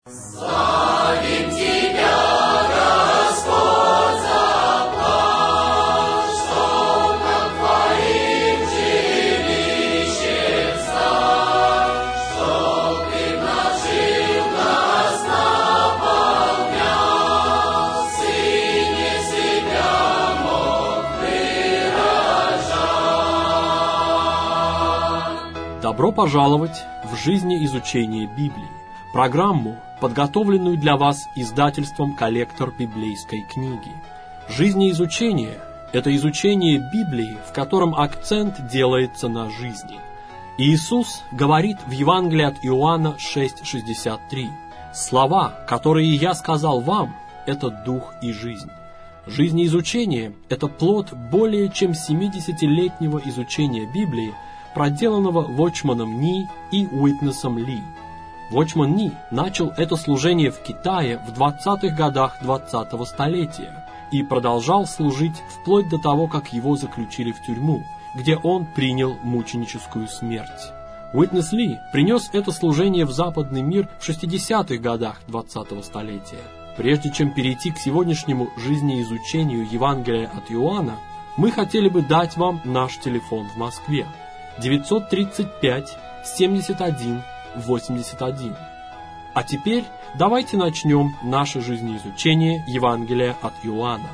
Добро пожаловать в «Жизнеизучение Библии», программу, подготовленную для вас издательством «Коллектор библейской книги». Жизнеизучение – это изучение Библии, в котором акцент делается на жизни. Иисус говорит в Евангелии от Иоанна 6,63: «Слова, которые я сказал вам, это дух и жизнь». Жизнеизучение – это плод более чем 70-летнего изучения Библии, проделанного Вочманом Ни и Уитнесом Ли. Вочман Ни начал это служение в Китае в 20-х годах 20-го столетия и продолжал служить вплоть до того, как его заключили в тюрьму, где он принял мученическую смерть. Уитнес Ли принес это служение в западный мир в 60-х годах 20-го столетия. Прежде чем перейти к сегодняшнему жизнеизучению Евангелия от Иоанна, мы хотели бы дать вам наш телефон в Москве. 935-71-81. А теперь давайте начнем наше жизнеизучение Евангелия от Иоанна.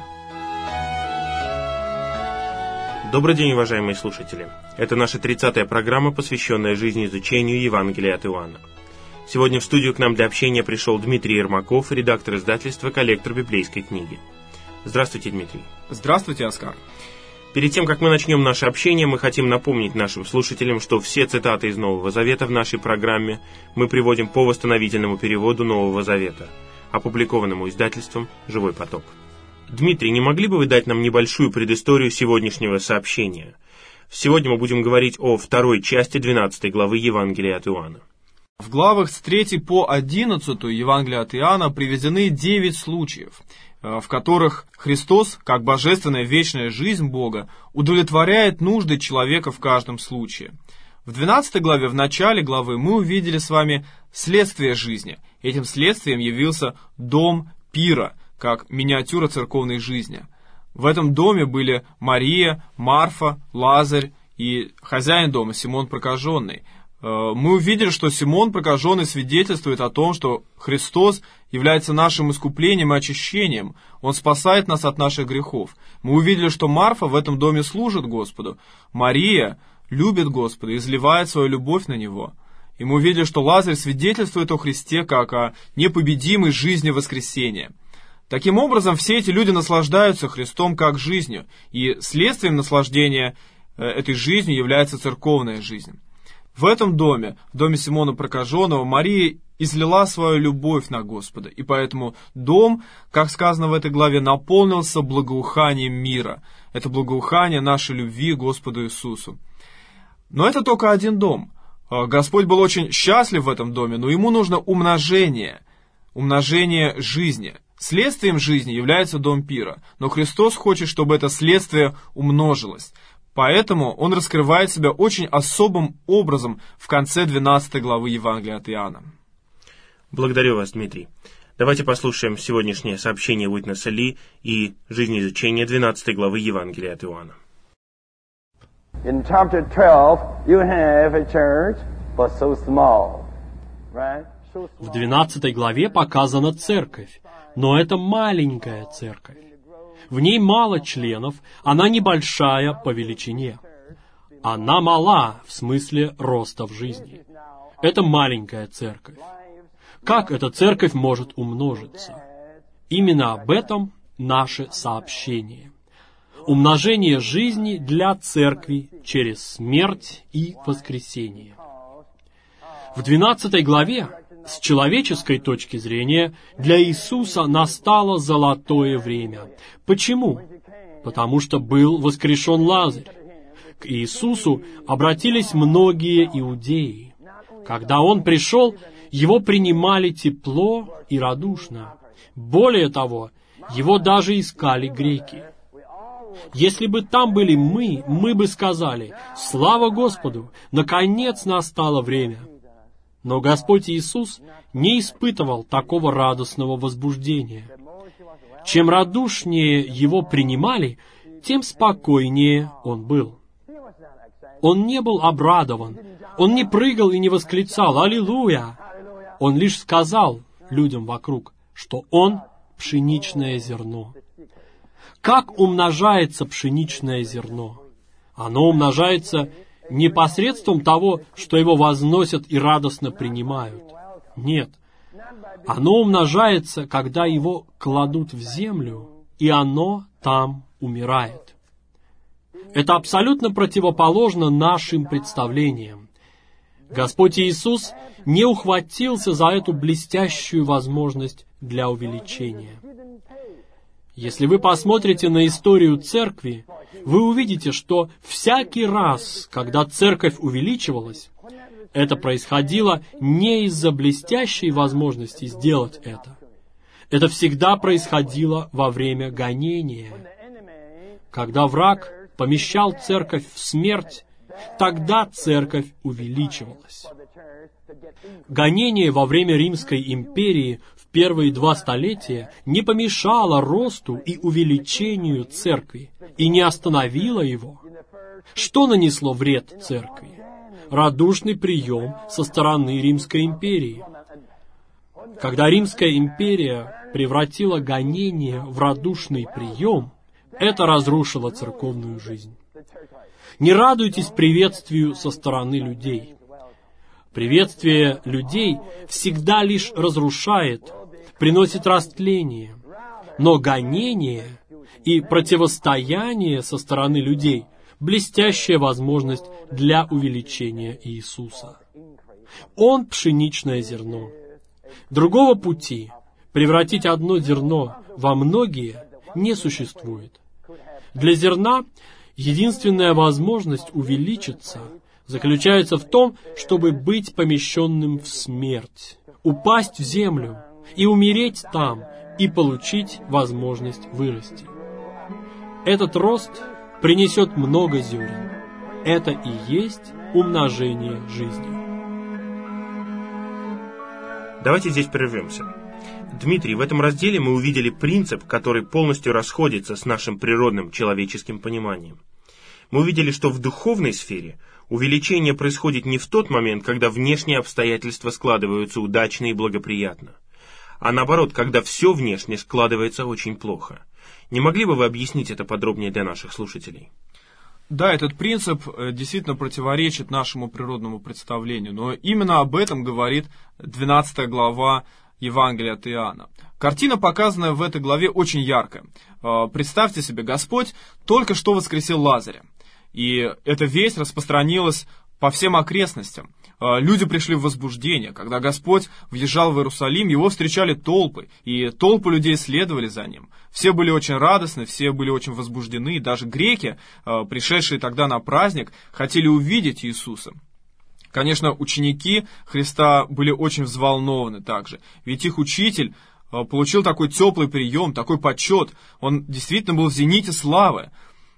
Добрый день, уважаемые слушатели. Это наша 30-я программа, посвященная жизнеизучению Евангелия от Иоанна. Сегодня в студию к нам для общения пришел Дмитрий Ермаков, редактор издательства «Коллектор библейской книги». Здравствуйте, Дмитрий. Здравствуйте, Оскар. Перед тем, как мы начнем наше общение, мы хотим напомнить нашим слушателям, что все цитаты из Нового Завета в нашей программе мы приводим по восстановительному переводу Нового Завета, опубликованному издательством «Живой поток». Дмитрий, не могли бы вы дать нам небольшую предысторию сегодняшнего сообщения? Сегодня мы будем говорить о второй части 12 главы Евангелия от Иоанна. В главах с 3 по 11 Евангелия от Иоанна приведены 9 случаев, в которых Христос, как божественная вечная жизнь Бога, удовлетворяет нужды человека в каждом случае. В 12 главе, в начале главы, мы увидели с вами следствие жизни. Этим следствием явился дом пира, как миниатюра церковной жизни. В этом доме были Мария, Марфа, Лазарь и хозяин дома Симон Прокаженный. Мы увидели, что Симон Прокаженный свидетельствует о том, что Христос является нашим искуплением и очищением. Он спасает нас от наших грехов. Мы увидели, что Марфа в этом доме служит Господу. Мария любит Господа и изливает свою любовь на Него. И мы увидели, что Лазарь свидетельствует о Христе как о непобедимой жизни воскресения. Таким образом, все эти люди наслаждаются Христом как жизнью, и следствием наслаждения этой жизнью является церковная жизнь. В этом доме, в доме Симона Прокаженного, Мария излила свою любовь на Господа, и поэтому дом, как сказано в этой главе, наполнился благоуханием мира. Это благоухание нашей любви к Господу Иисусу. Но это только один дом. Господь был очень счастлив в этом доме, но ему нужно умножение жизни. Следствием жизни является дом пира, но Христос хочет, чтобы это следствие умножилось. Поэтому он раскрывает себя очень особым образом в конце 12 главы Евангелия от Иоанна. Благодарю вас, Дмитрий. Давайте послушаем сегодняшнее сообщение Уитнеса Ли и жизнеизучение 12 главы Евангелия от Иоанна. In chapter 12, you have a church, but so small, right? В 12 главе показана церковь, но это маленькая церковь. В ней мало членов, она небольшая по величине. Она мала в смысле роста в жизни. Это маленькая церковь. Как эта церковь может умножиться? Именно об этом наше сообщение. Умножение жизни для церкви через смерть и воскресение. В 12 главе, с человеческой точки зрения, для Иисуса настало золотое время. Почему? Потому что был воскрешен Лазарь. К Иисусу обратились многие иудеи. Когда Он пришел, Его принимали тепло и радушно. Более того, Его даже искали греки. Если бы там были мы бы сказали: «Слава Господу! Наконец настало время!» Но Господь Иисус не испытывал такого радостного возбуждения. Чем радушнее Его принимали, тем спокойнее Он был. Он не был обрадован, Он не прыгал и не восклицал «Аллилуйя!». Он лишь сказал людям вокруг, что Он — пшеничное зерно. Как умножается пшеничное зерно? Оно умножается не посредством того, что его возносят и радостно принимают. Нет. Оно умножается, когда его кладут в землю, и оно там умирает. Это абсолютно противоположно нашим представлениям. Господь Иисус не ухватился за эту блестящую возможность для увеличения. Если вы посмотрите на историю церкви, вы увидите, что всякий раз, когда церковь увеличивалась, это происходило не из-за блестящей возможности сделать это. Это всегда происходило во время гонения. Когда враг помещал церковь в смерть, тогда церковь увеличивалась. Гонение во время Римской империи в первые 2 столетия не помешало росту и увеличению церкви и не остановило его. Что нанесло вред церкви? Радушный прием со стороны Римской империи. Когда Римская империя превратила гонение в радушный прием, это разрушило церковную жизнь. Не радуйтесь приветствию со стороны людей. Приветствие людей всегда лишь разрушает, приносит растление. Но гонение и противостояние со стороны людей — блестящая возможность для увеличения Иисуса. Он — пшеничное зерно. Другого пути превратить одно зерно во многие не существует. Для зерна единственная возможность увеличиться заключается в том, чтобы быть помещенным в смерть, упасть в землю и умереть там, и получить возможность вырасти. Этот рост принесет много зерен. Это и есть умножение жизни. Давайте здесь прервемся. Дмитрий, в этом разделе мы увидели принцип, который полностью расходится с нашим природным человеческим пониманием. Мы увидели, что в духовной сфере увеличение происходит не в тот момент, когда внешние обстоятельства складываются удачно и благоприятно, а наоборот, когда все внешне складывается очень плохо. Не могли бы вы объяснить это подробнее для наших слушателей? Да, этот принцип действительно противоречит нашему природному представлению, но именно об этом говорит 12 глава Евангелия от Иоанна. Картина, показанная в этой главе, очень яркая. Представьте себе, Господь только что воскресил Лазаря, и эта весть распространилась по всем окрестностям. Люди пришли в возбуждение. Когда Господь въезжал в Иерусалим, его встречали толпы, и толпы людей следовали за ним. Все были очень радостны, все были очень возбуждены, и даже греки, пришедшие тогда на праздник, хотели увидеть Иисуса. Конечно, ученики Христа были очень взволнованы также, ведь их учитель получил такой теплый прием, такой почет, он действительно был в зените славы.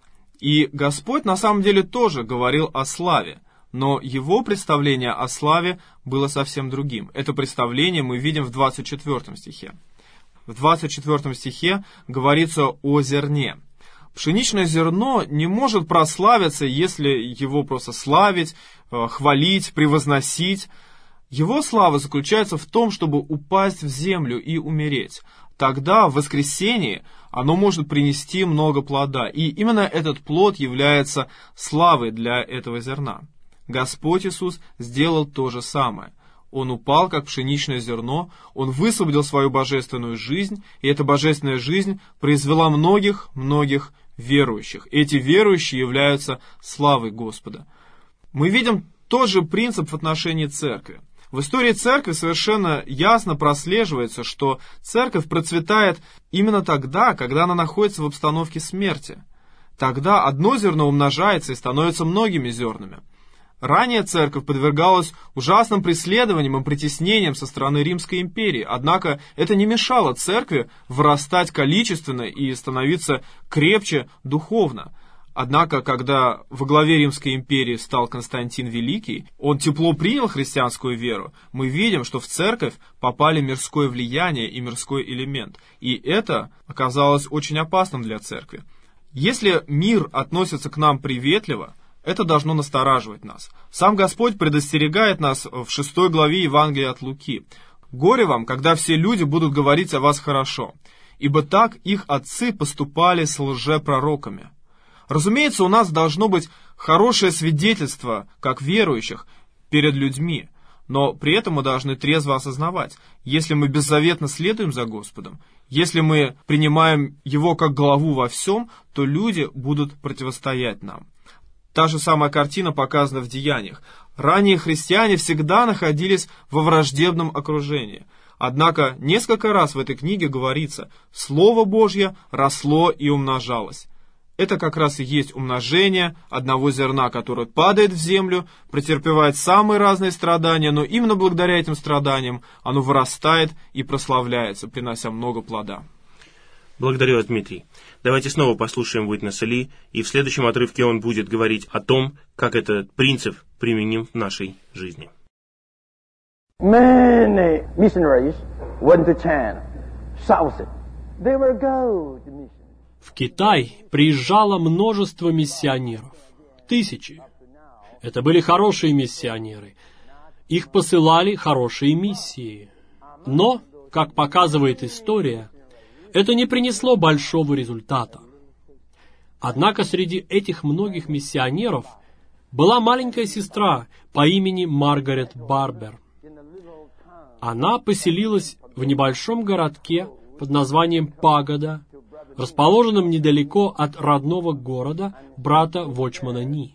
И Господь на самом деле тоже говорил о славе, но его представление о славе было совсем другим. Это представление мы видим в 24 стихе. В 24 стихе говорится о зерне. Пшеничное зерно не может прославиться, если его просто славить, хвалить, превозносить. Его слава заключается в том, чтобы упасть в землю и умереть. Тогда в воскресении оно может принести много плода, и именно этот плод является славой для этого зерна. Господь Иисус сделал то же самое. Он упал, как пшеничное зерно, Он высвободил свою божественную жизнь, и эта божественная жизнь произвела многих верующих. Эти верующие являются славой Господа. Мы видим тот же принцип в отношении церкви. В истории церкви совершенно ясно прослеживается, что церковь процветает именно тогда, когда она находится в обстановке смерти. Тогда одно зерно умножается и становится многими зернами. Ранее церковь подвергалась ужасным преследованиям и притеснениям со стороны Римской империи, однако это не мешало церкви вырастать количественно и становиться крепче духовно. Однако, когда во главе Римской империи стал Константин Великий, он тепло принял христианскую веру, мы видим, что в церковь попали мирское влияние и мирской элемент. И это оказалось очень опасным для церкви. Если мир относится к нам приветливо, это должно настораживать нас. Сам Господь предостерегает нас в 6 главе Евангелия от Луки. «Горе вам, когда все люди будут говорить о вас хорошо, ибо так их отцы поступали с лжепророками». Разумеется, у нас должно быть хорошее свидетельство, как верующих, перед людьми, но при этом мы должны трезво осознавать, если мы беззаветно следуем за Господом, если мы принимаем Его как главу во всем, то люди будут противостоять нам. Та же самая картина показана в Деяниях. Ранние христиане всегда находились во враждебном окружении. Однако несколько раз в этой книге говорится: «Слово Божье росло и умножалось». Это как раз и есть умножение одного зерна, которое падает в землю, претерпевает самые разные страдания, но именно благодаря этим страданиям оно вырастает и прославляется, принося много плода. Благодарю вас, Дмитрий. Давайте снова послушаем Уитнеса Ли, и в следующем отрывке он будет говорить о том, как этот принцип применим в нашей жизни. Many missionaries went to China, south. They were good missionaries. В Китай приезжало множество миссионеров. Тысячи. Это были хорошие миссионеры. Их посылали хорошие миссии. Но, как показывает история, это не принесло большого результата. Однако среди этих многих миссионеров была маленькая сестра по имени Маргарет Барбер. Она поселилась в небольшом городке под названием Пагода, расположенном недалеко от родного города брата Вочмана Ни.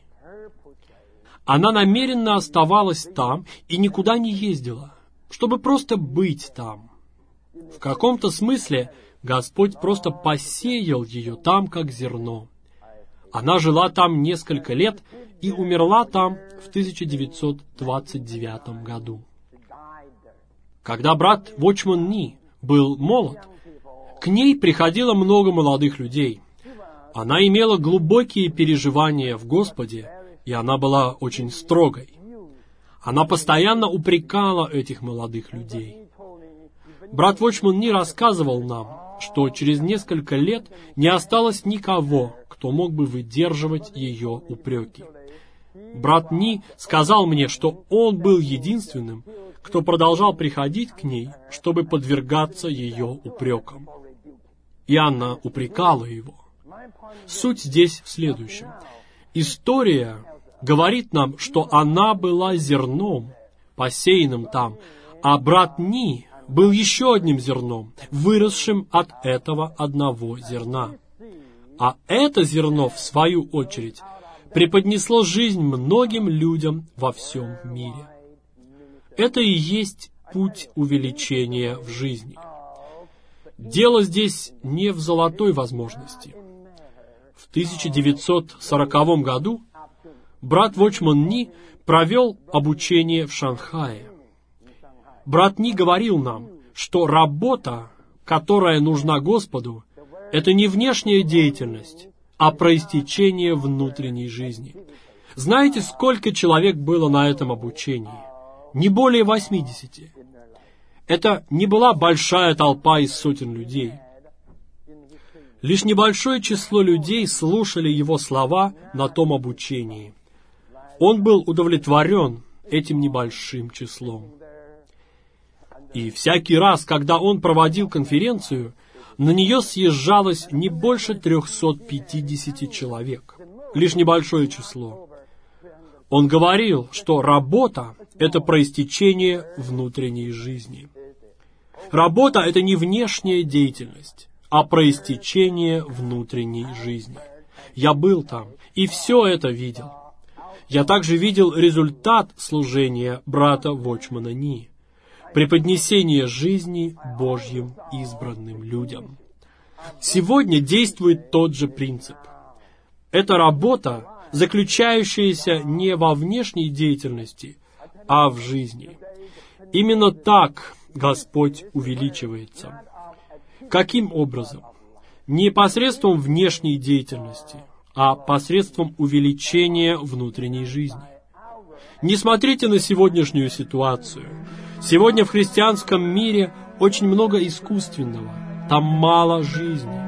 Она намеренно оставалась там и никуда не ездила, чтобы просто быть там. В каком-то смысле Господь просто посеял ее там, как зерно. Она жила там несколько лет и умерла там в 1929 году. Когда брат Вочман Ни был молод, к ней приходило много молодых людей. Она имела глубокие переживания в Господе, и она была очень строгой. Она постоянно упрекала этих молодых людей. Брат Вочман Ни рассказывал нам, что через несколько лет не осталось никого, кто мог бы выдерживать ее упреки. Брат Ни сказал мне, что он был единственным, кто продолжал приходить к ней, чтобы подвергаться ее упрекам. И она упрекала его. Суть здесь в следующем. История говорит нам, что она была зерном, посеянным там, а брат Ни был еще одним зерном, выросшим от этого одного зерна. А это зерно, в свою очередь, преподнесло жизнь многим людям во всем мире. Это и есть путь увеличения в жизни. Дело здесь не в золотой возможности. В 1940 году брат Вочман Ни провел обучение в Шанхае. Брат Ни говорил нам, что работа, которая нужна Господу, это не внешняя деятельность, а проистечение внутренней жизни. Знаете, сколько человек было на этом обучении? Не более 80. Это не была большая толпа из сотен людей. Лишь небольшое число людей слушали его слова на том обучении. Он был удовлетворен этим небольшим числом. И всякий раз, когда он проводил конференцию, на нее съезжалось не больше 350 человек. Лишь небольшое число. Он говорил, что работа — это проистечение внутренней жизни. Работа — это не внешняя деятельность, а проистечение внутренней жизни. Я был там и все это видел. Я также видел результат служения брата Вочмана Ни, преподнесение жизни Божьим избранным людям. Сегодня действует тот же принцип. Это работа, заключающаяся не во внешней деятельности, а в жизни. Именно так Господь увеличивается. Каким образом? Не посредством внешней деятельности, а посредством увеличения внутренней жизни. Не смотрите на сегодняшнюю ситуацию. Сегодня в христианском мире очень много искусственного. Там мало жизни.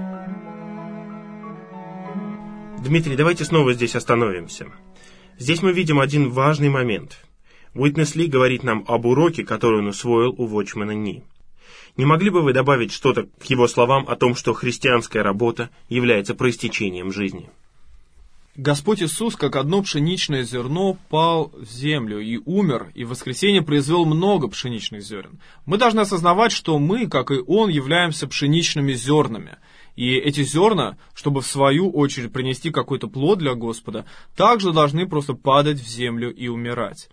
Дмитрий, давайте снова здесь остановимся. Здесь мы видим один важный момент. Уитнес Ли говорит нам об уроке, который он усвоил у Watchman Nee. Не могли бы вы добавить что-то к его словам о том, что христианская работа является проистечением жизни? Господь Иисус, как одно пшеничное зерно, пал в землю и умер, и в воскресенье произвел много пшеничных зерен. Мы должны осознавать, что мы, как и Он, являемся пшеничными зернами. И эти зерна, чтобы в свою очередь принести какой-то плод для Господа, также должны просто падать в землю и умирать.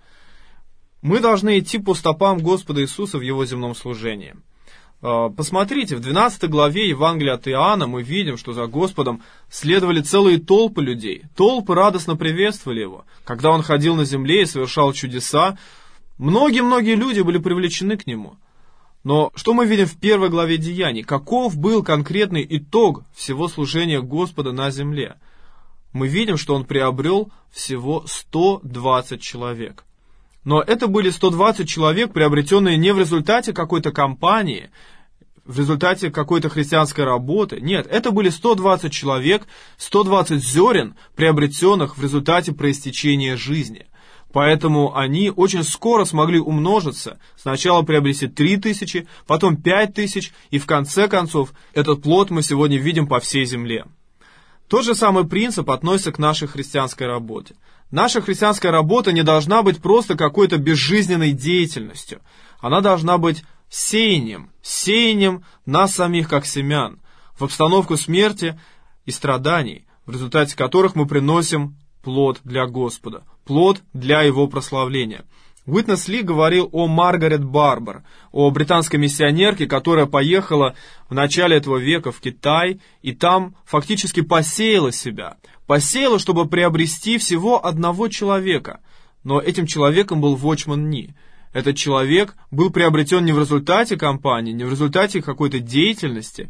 Мы должны идти по стопам Господа Иисуса в Его земном служении. Посмотрите, в 12 главе Евангелия от Иоанна мы видим, что за Господом следовали целые толпы людей. Толпы радостно приветствовали Его. Когда Он ходил на земле и совершал чудеса, многие-многие люди были привлечены к Нему. Но что мы видим в 1 главе Деяний? Каков был конкретный итог всего служения Господа на земле? Мы видим, что Он приобрел всего 120 человек. Но это были 120 человек, приобретенные не в результате какой-то кампании, в результате какой-то христианской работы. Нет, это были 120 человек, 120 зерен, приобретенных в результате проистечения жизни. Поэтому они очень скоро смогли умножиться. Сначала приобрести 3000, потом 5000, и в конце концов этот плод мы сегодня видим по всей земле. Тот же самый принцип относится к нашей христианской работе. Наша христианская работа не должна быть просто какой-то безжизненной деятельностью. Она должна быть сеянием нас самих как семян, в обстановку смерти и страданий, в результате которых мы приносим плод для Господа, плод для Его прославления. Уитнес Ли говорил о Маргарет Барбар, о британской миссионерке, которая поехала в начале этого века в Китай, и там фактически посеяла себя. Посеяла, чтобы приобрести всего одного человека. Но этим человеком был Watchman Nee. Этот человек был приобретен не в результате кампании, не в результате какой-то деятельности,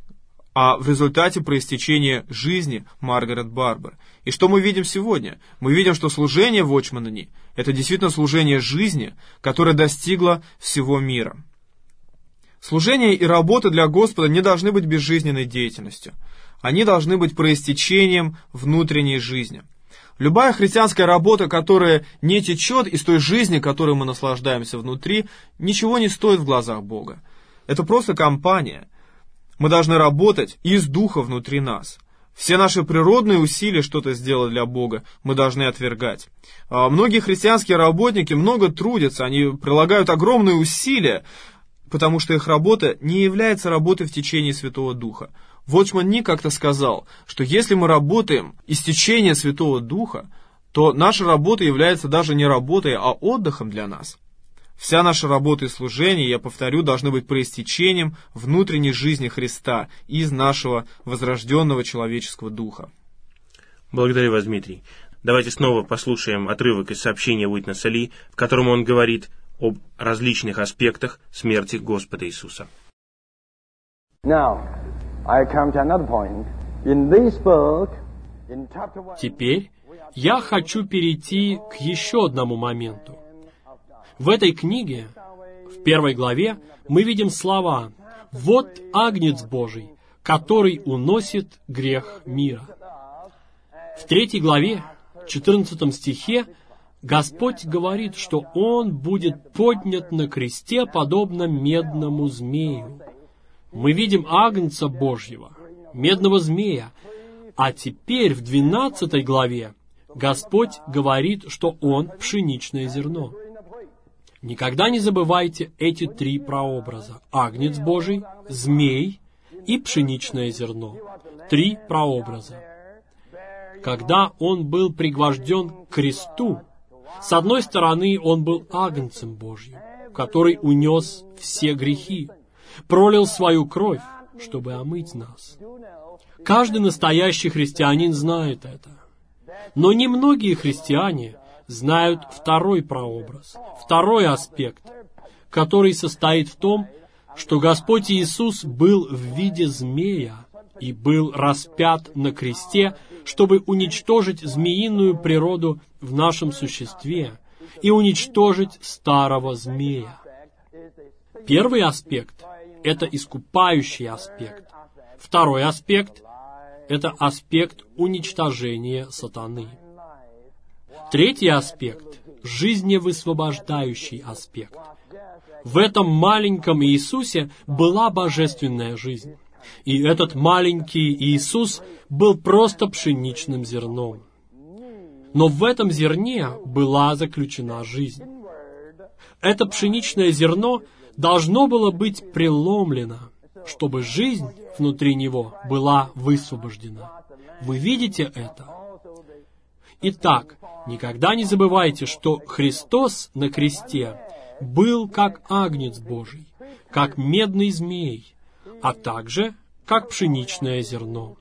а в результате проистечения жизни Маргарет Барбар. И что мы видим сегодня? Мы видим, что служение Watchman Nee — это действительно служение жизни, которое достигло всего мира. Служение и работа для Господа не должны быть безжизненной деятельностью. Они должны быть проистечением внутренней жизни. Любая христианская работа, которая не течет из той жизни, которой мы наслаждаемся внутри, ничего не стоит в глазах Бога. Это просто кампания. Мы должны работать из духа внутри нас. Все наши природные усилия что-то сделать для Бога мы должны отвергать. Многие христианские работники много трудятся, они прилагают огромные усилия, потому что их работа не является работой в течении Святого Духа. Watchman Nee как-то сказал, что если мы работаем из течения Святого Духа, то наша работа является даже не работой, а отдыхом для нас. Вся наша работа и служение, я повторю, должны быть проистечением внутренней жизни Христа из нашего возрожденного человеческого духа. Благодарю вас, Дмитрий. Давайте снова послушаем отрывок из сообщения Уитнеса Ли, в котором он говорит об различных аспектах смерти Господа Иисуса. Теперь я хочу перейти к еще одному моменту. В этой книге, в 1 главе, мы видим слова «Вот Агнец Божий, который уносит грех мира». В 3 главе, 14 стихе, Господь говорит, что Он будет поднят на кресте, подобно медному змею. Мы видим Агнца Божьего, медного змея. А теперь в 12 главе Господь говорит, что Он пшеничное зерно. Никогда не забывайте эти 3 прообраза. Агнец Божий, змей и пшеничное зерно. 3 прообраза. Когда Он был пригвожден к кресту, с одной стороны, Он был Агнцем Божьим, который унес все грехи, пролил свою кровь, чтобы омыть нас. Каждый настоящий христианин знает это. Но немногие христиане знают второй прообраз, второй аспект, который состоит в том, что Господь Иисус был в виде змея и был распят на кресте, чтобы уничтожить змеиную природу в нашем существе и уничтожить старого змея. Первый аспект – это искупающий аспект. Второй аспект – это аспект уничтожения сатаны. Третий аспект – жизневысвобождающий аспект. В этом маленьком Иисусе была божественная жизнь. И этот маленький Иисус был просто пшеничным зерном. Но в этом зерне была заключена жизнь. Это пшеничное зерно должно было быть преломлено, чтобы жизнь внутри него была высвобождена. Вы видите это? Итак, никогда не забывайте, что Христос на кресте был как агнец Божий, как медный змей, а также как пшеничное зерно.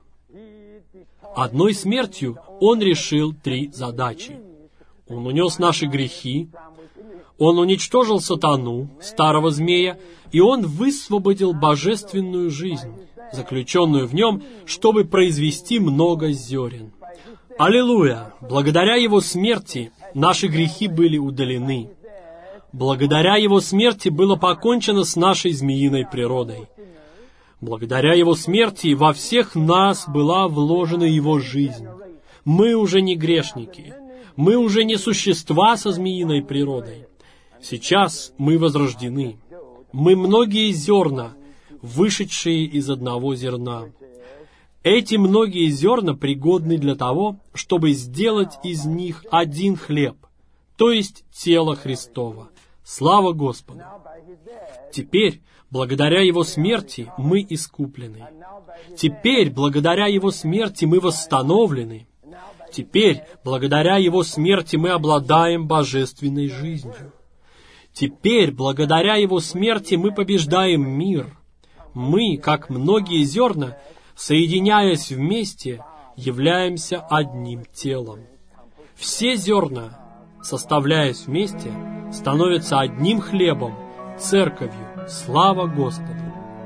Одной смертью Он решил 3 задачи. Он унес наши грехи, Он уничтожил сатану, старого змея, и Он высвободил божественную жизнь, заключенную в Нем, чтобы произвести много зерен. Аллилуйя! Благодаря Его смерти наши грехи были удалены. Благодаря Его смерти было покончено с нашей змеиной природой. Благодаря Его смерти во всех нас была вложена Его жизнь. Мы уже не грешники. Мы уже не существа со змеиной природой. Сейчас мы возрождены. Мы многие зерна, вышедшие из одного зерна. Эти многие зерна пригодны для того, чтобы сделать из них один хлеб, то есть тело Христово. Слава Господу! Теперь, благодаря Его смерти, мы искуплены. Теперь, благодаря Его смерти, мы восстановлены. Теперь, благодаря Его смерти, мы обладаем божественной жизнью. Теперь, благодаря Его смерти, мы побеждаем мир. Мы, как многие зерна, соединяясь вместе, являемся одним телом. Все зерна, составляясь вместе, становятся одним хлебом, церковью. Слава Господу!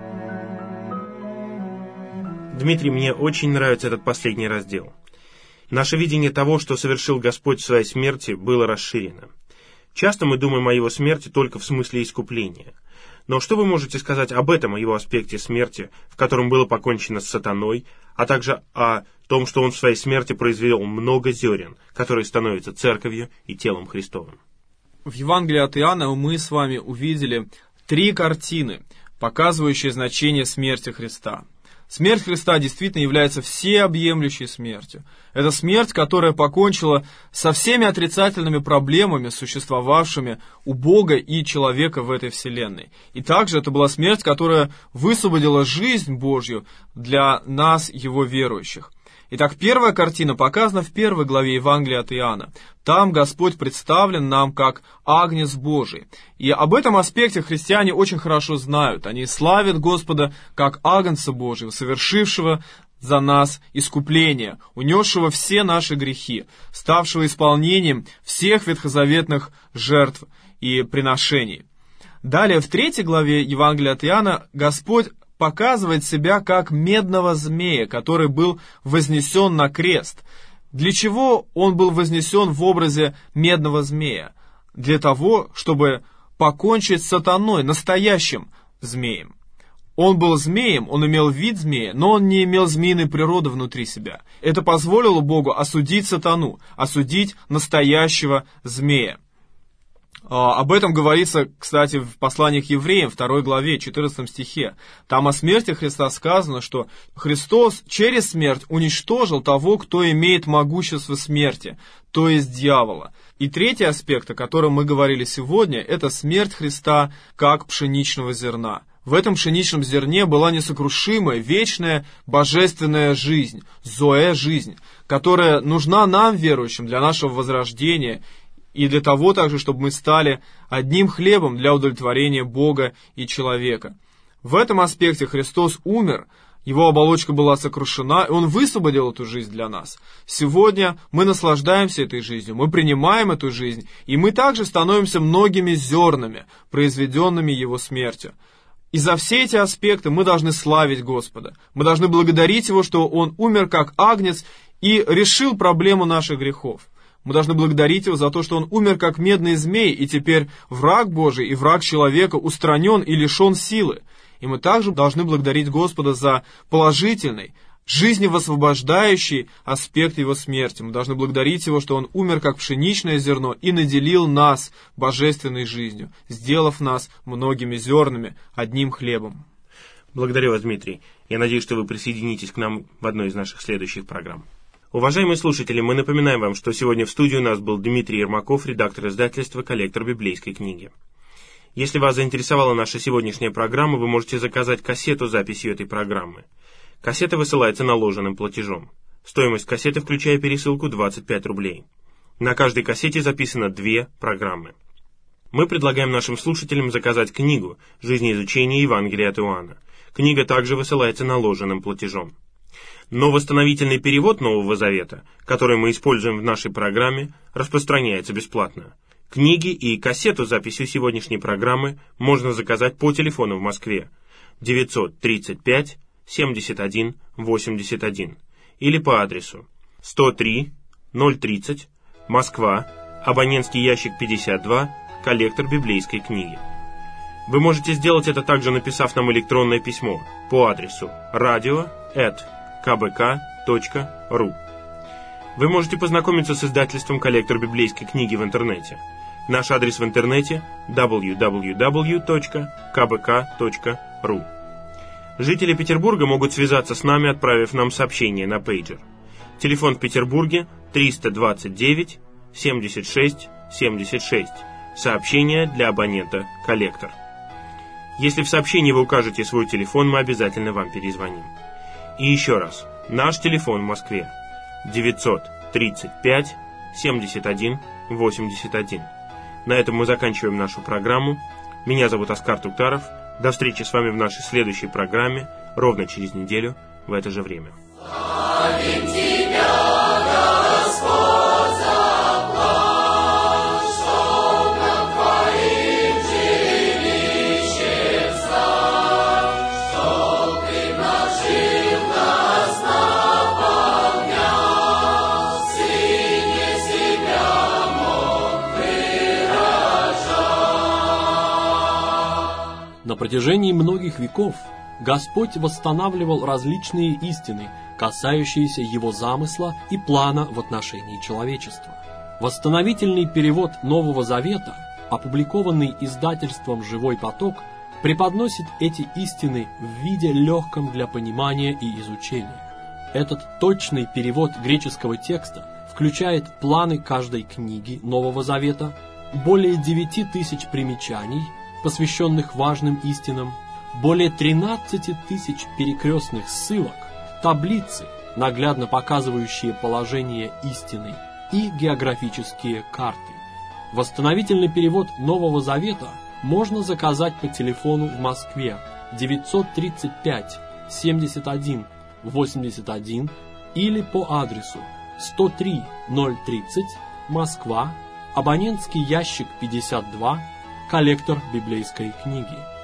Дмитрий, мне очень нравится этот последний раздел. Наше видение того, что совершил Господь в своей смерти, было расширено. Часто мы думаем о Его смерти только в смысле искупления. Но что вы можете сказать об этом, о Его аспекте смерти, в котором было покончено с сатаной, а также о том, что Он в своей смерти произвел много зерен, которые становятся церковью и телом Христовым? В Евангелии от Иоанна мы с вами увидели 3 картины, показывающие значение смерти Христа. Смерть Христа действительно является всеобъемлющей смертью. Это смерть, которая покончила со всеми отрицательными проблемами, существовавшими у Бога и человека в этой вселенной. И также это была смерть, которая высвободила жизнь Божью для нас, Его верующих. Итак, первая картина показана в 1 главе Евангелия от Иоанна. Там Господь представлен нам как Агнец Божий. И об этом аспекте христиане очень хорошо знают. Они славят Господа как Агнца Божьего, совершившего за нас искупление, унесшего все наши грехи, ставшего исполнением всех ветхозаветных жертв и приношений. Далее, в 3 главе Евангелия от Иоанна Господь показывает себя как медного змея, который был вознесен на крест. Для чего он был вознесен в образе медного змея? Для того, чтобы покончить с сатаной, настоящим змеем. Он был змеем, он имел вид змея, но он не имел змеиной природы внутри себя. Это позволило Богу осудить сатану, осудить настоящего змея. Об этом говорится, кстати, в послании к евреям, 2 главе, 14 стихе. Там о смерти Христа сказано, что Христос через смерть уничтожил того, кто имеет могущество смерти, то есть дьявола. И третий аспект, о котором мы говорили сегодня, это смерть Христа как пшеничного зерна. В этом пшеничном зерне была несокрушимая, вечная, божественная жизнь, зоэ жизнь, которая нужна нам, верующим, для нашего возрождения, и для того также, чтобы мы стали одним хлебом для удовлетворения Бога и человека. В этом аспекте Христос умер, Его оболочка была сокрушена, и Он высвободил эту жизнь для нас. Сегодня мы наслаждаемся этой жизнью, мы принимаем эту жизнь, и мы также становимся многими зернами, произведенными Его смертью. И за все эти аспекты мы должны славить Господа. Мы должны благодарить Его, что Он умер как агнец и решил проблему наших грехов. Мы должны благодарить Его за то, что Он умер как медный змей, и теперь враг Божий и враг человека устранен и лишен силы. И мы также должны благодарить Господа за положительный, жизневосвобождающий аспект Его смерти. Мы должны благодарить Его, что Он умер как пшеничное зерно и наделил нас божественной жизнью, сделав нас многими зернами, одним хлебом. Благодарю вас, Дмитрий. Я надеюсь, что вы присоединитесь к нам в одной из наших следующих программ. Уважаемые слушатели, мы напоминаем вам, что сегодня в студии у нас был Дмитрий Ермаков, редактор издательства «Коллектор библейской книги». Если вас заинтересовала наша сегодняшняя программа, вы можете заказать кассету с записью этой программы. Кассета высылается наложенным платежом. Стоимость кассеты, включая пересылку, 25 рублей. На каждой кассете записано 2 программы. Мы предлагаем нашим слушателям заказать книгу «Жизнеизучение Евангелия от Иоанна». Книга также высылается наложенным платежом. Но восстановительный перевод Нового Завета, который мы используем в нашей программе, распространяется бесплатно. Книги и кассету с записью сегодняшней программы можно заказать по телефону в Москве 935 71 81 или по адресу 103 030 Москва, абонентский ящик 52, коллектор библейской книги. Вы можете сделать это также, написав нам электронное письмо по адресу radio@kbk.ru. Вы можете познакомиться с издательством «Коллектор библейской книги» в интернете. Наш адрес в интернете www.kbk.ru. Жители Петербурга могут связаться с нами, отправив нам сообщение на пейджер. Телефон в Петербурге 329 76 76. Сообщение для абонента «Коллектор». Если в сообщении вы укажете свой телефон, мы обязательно вам перезвоним. И еще раз, наш телефон в Москве 935 71 81. На этом мы заканчиваем нашу программу. Меня зовут Оскар Туктаров. До встречи с вами в нашей следующей программе ровно через неделю в это же время. На протяжении многих веков Господь восстанавливал различные истины, касающиеся Его замысла и плана в отношении человечества. Восстановительный перевод Нового Завета, опубликованный издательством «Живой поток», преподносит эти истины в виде легком для понимания и изучения. Этот точный перевод греческого текста включает планы каждой книги Нового Завета, более 9000 примечаний, посвященных важным истинам, более 13 тысяч перекрестных ссылок, таблицы, наглядно показывающие положение истины, и географические карты. Восстановительный перевод Нового Завета можно заказать по телефону в Москве 935 71 81 или по адресу 103 030 Москва, абонентский ящик 52, коллектор библейской книги.